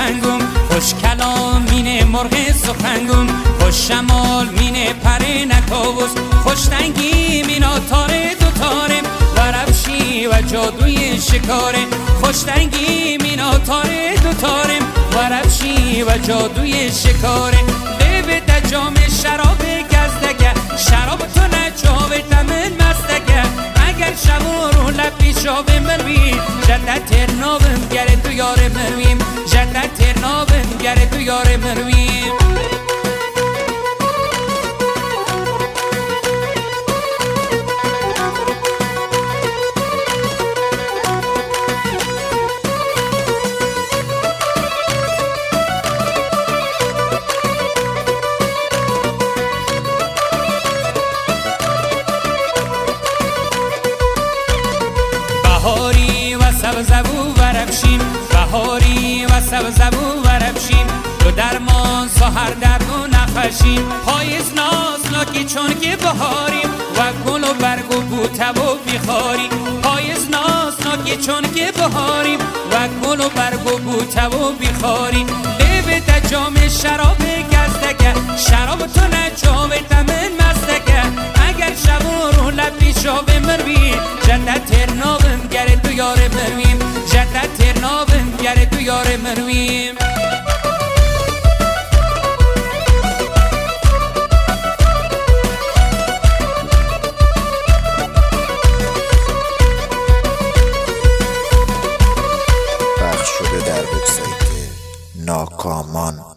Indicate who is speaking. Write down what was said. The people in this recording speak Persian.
Speaker 1: سخنگم، خوش کلام مینه مرغ سخنگم، خوش شمال مینه پره نکاوز، خوش تنگی مینا تاره دو تارم و رفشی و جادوی شکاره، خوش تنگی مینا تاره دو تارم و رفشی و جادوی شکاره. به جام شراب گزدگه، شراب تو نجاوه تمن مستگه، اگر شب رو لبی شاب مرویم، جدت ترنابم گره تو یار مرویم، جدت ترنابم گره تو یار مرویم. بهاری و سبزبو وربشیم، بهاری و سبزبو وربشیم، تو درمان سحر درد و نخشیم، پاییز نازناکی چون که بهاریم و گل و برگ و بوته و بیخاری، پاییز نازناکی چون که بهاریم و گل و برگ و بوته و بیخاری. به جام شراب گزدگه، شراب تو نجاوه تمن مستگه، اگر شب رو لبی شاب مرویم، جدت ترنابم گره تو یار مرویم، جدت ترنابم گره تو یار مرویم.
Speaker 2: پخش شده در وبسایت ناکامان.